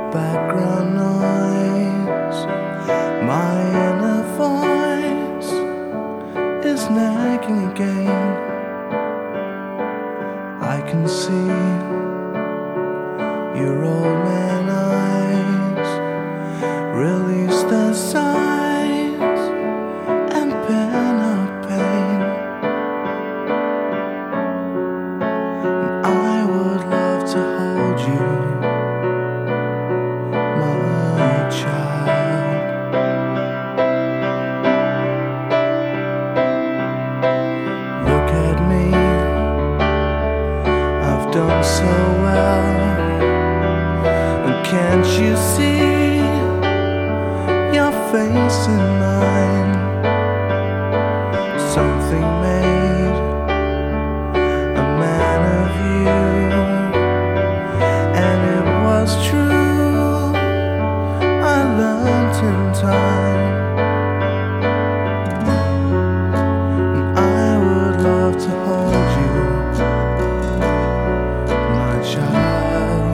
background noise, my inner voice is nagging again. I can see your old man eyes release their sighs and pen up pain. And I would love to hold you, my child. Look at me, I've done so well, and can't you see your face in mine? Something made a man of you, and it was true, I learned in time. And I would love to hold you, my child.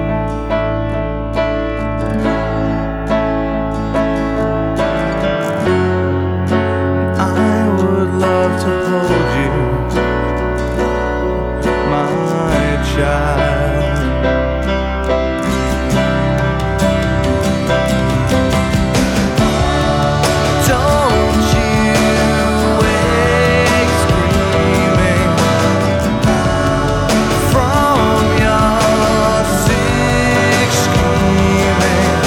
I would love to hold you, my child. Don't you wake screaming from your sick screaming.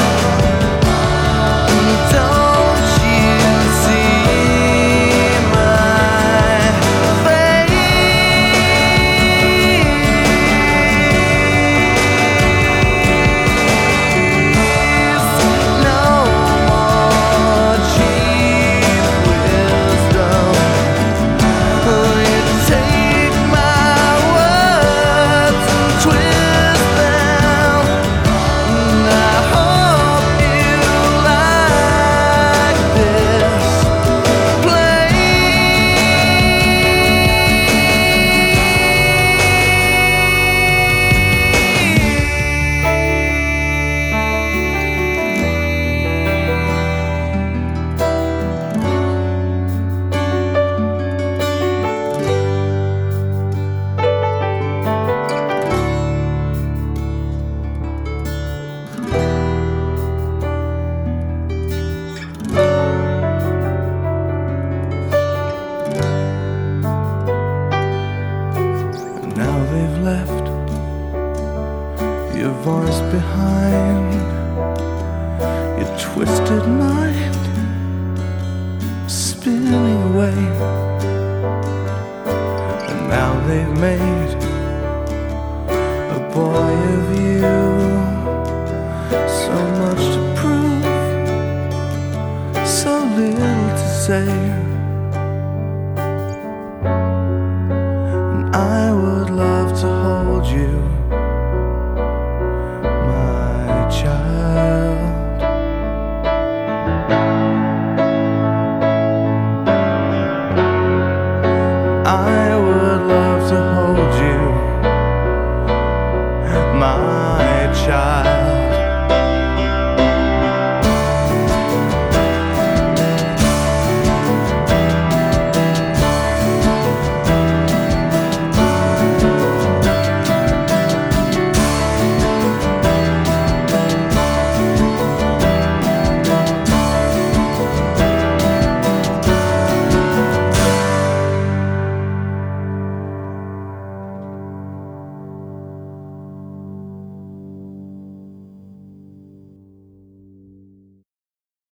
Don't you see my face? No more cheap wisdom. You take my words and twist them. I hope you like this Now they've left your voice behind, your twisted mind spinning away. And now they've made a boy of you, so much to prove, so little to say. I would love to hold you, my child. I would love to hold you, my child.